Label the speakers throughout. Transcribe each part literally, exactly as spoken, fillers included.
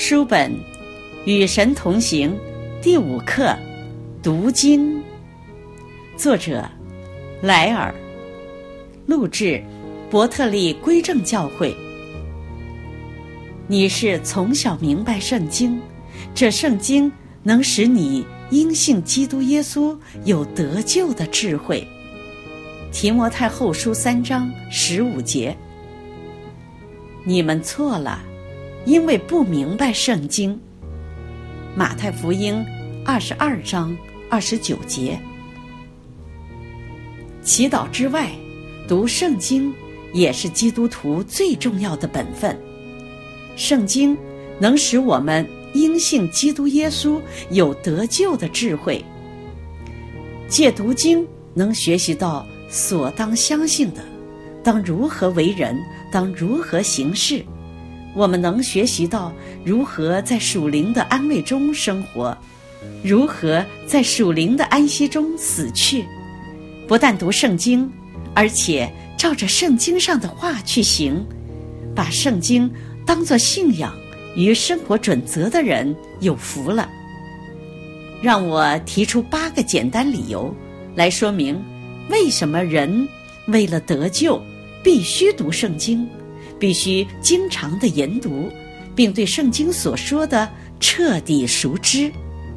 Speaker 1: 书本与神同行第五课读经，作者莱尔，录制伯特利归正教会。你是从小明白圣经，这圣经能使你因信基督耶稣有得救的智慧。提摩太后书三章十五节，你们错了，因为不明白圣经。马太福音二十二章二十九节。祈祷之外，读圣经也是基督徒最重要的本分。圣经能使我们因信基督耶稣有得救的智慧。借读经能学习到所当相信的，当如何为人，当如何行事。我们能学习到如何在属灵的安慰中生活，如何在属灵的安息中死去。不但读圣经，而且照着圣经上的话去行，把圣经当作信仰与生活准则的人有福了。让我提出八个简单理由来说明为什么人为了得救必须读圣经，必须经常地研读，并对圣经所说的彻底熟知。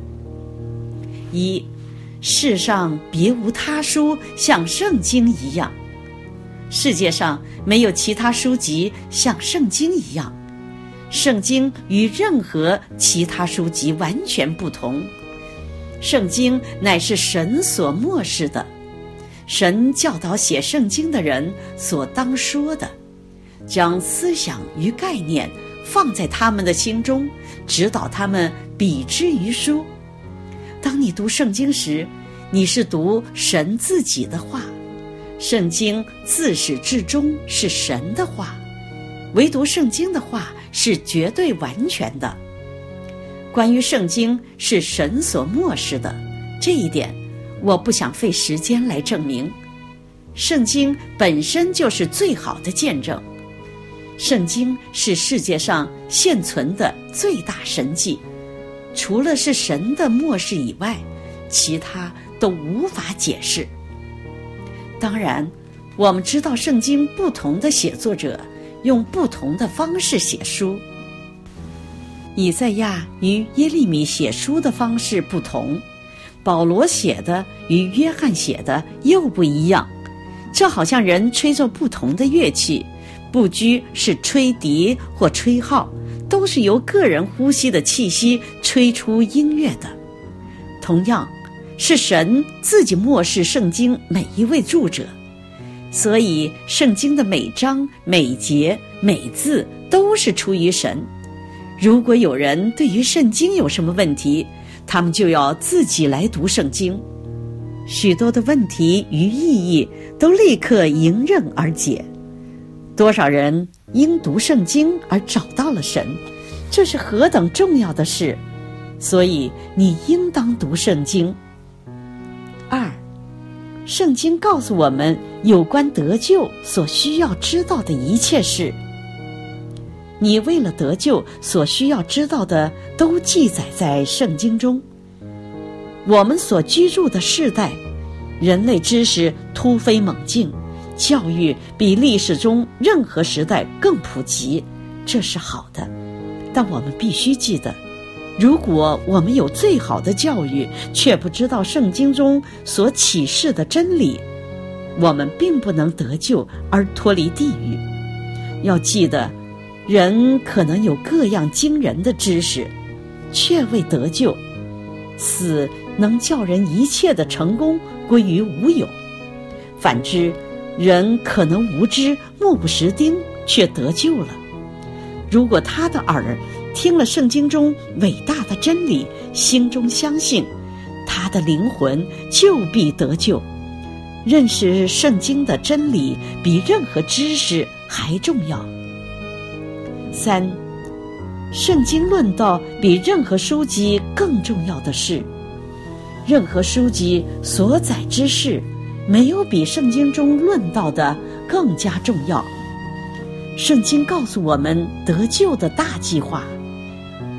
Speaker 1: 一，世上别无他书像圣经一样。世界上没有其他书籍像圣经一样，圣经与任何其他书籍完全不同。圣经乃是神所默示的，神教导写圣经的人所当说的，将思想与概念放在他们的心中，指导他们比之于书。当你读圣经时，你是读神自己的话，圣经自始至终是神的话，唯独圣经的话是绝对完全的。关于圣经是神所默示的，这一点我不想费时间来证明。圣经本身就是最好的见证。圣经是世界上现存的最大神迹，除了是神的默示以外，其他都无法解释。当然，我们知道圣经不同的写作者用不同的方式写书。以赛亚与耶利米写书的方式不同，保罗写的与约翰写的又不一样。这好像人吹奏不同的乐器，不拘是吹笛或吹号，都是由个人呼吸的气息吹出音乐的。同样，是神自己默示圣经每一位著者，所以圣经的每章每节每字都是出于神。如果有人对于圣经有什么问题，他们就要自己来读圣经，许多的问题与意义都立刻迎刃而解。多少人因读圣经而找到了神，这是何等重要的事！所以你应当读圣经。二，圣经告诉我们有关得救所需要知道的一切事。你为了得救所需要知道的都记载在圣经中。我们所居住的世代，人类知识突飞猛进，教育比历史中任何时代更普及，这是好的。但我们必须记得，如果我们有最好的教育，却不知道圣经中所启示的真理，我们并不能得救而脱离地狱。要记得，人可能有各样惊人的知识，却未得救。死能叫人一切的成功归于无有。反之，人可能无知，目不识丁，却得救了。如果他的耳听了圣经中伟大的真理，心中相信，他的灵魂就必得救。认识圣经的真理比任何知识还重要。三，圣经论道比任何书籍更重要的是，任何书籍所载之事，没有比圣经中论道的更加重要。圣经告诉我们得救的大计划，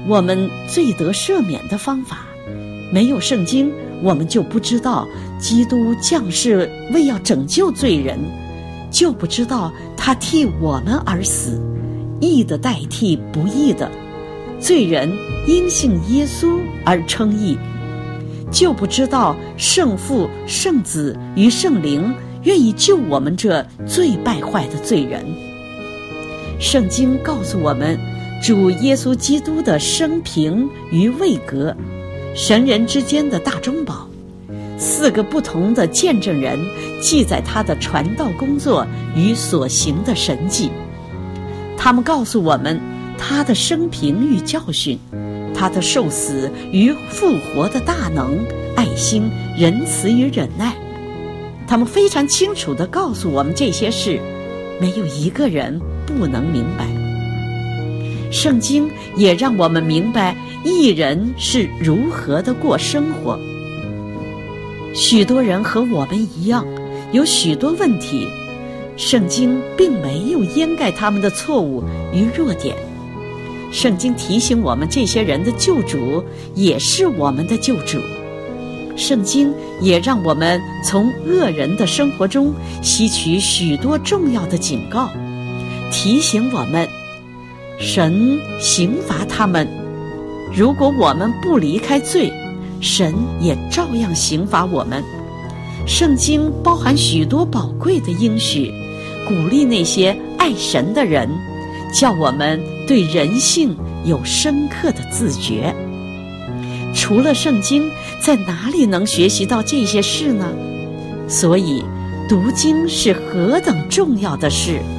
Speaker 1: 我们罪得赦免的方法。没有圣经，我们就不知道基督降世为要拯救罪人，就不知道他替我们而死，义的代替不义的，罪人因信耶稣而称义，就不知道圣父、圣子与圣灵愿意救我们这最败坏的罪人。圣经告诉我们主耶稣基督的生平与位格，神人之间的大中保，四个不同的见证人记载他的传道工作与所行的神迹。他们告诉我们他的生平与教训，他的受死与复活的大能、爱心、仁慈与忍耐。他们非常清楚地告诉我们这些事，没有一个人不能明白。圣经也让我们明白义人是如何的过生活。许多人和我们一样，有许多问题，圣经并没有掩盖他们的错误与弱点。圣经提醒我们，这些人的救主也是我们的救主。圣经也让我们从恶人的生活中吸取许多重要的警告，提醒我们神刑罚他们，如果我们不离开罪，神也照样刑罚我们。圣经包含许多宝贵的应许，鼓励那些爱神的人，叫我们对人性有深刻的自觉。除了圣经，在哪里能学习到这些事呢？所以读经是何等重要的事。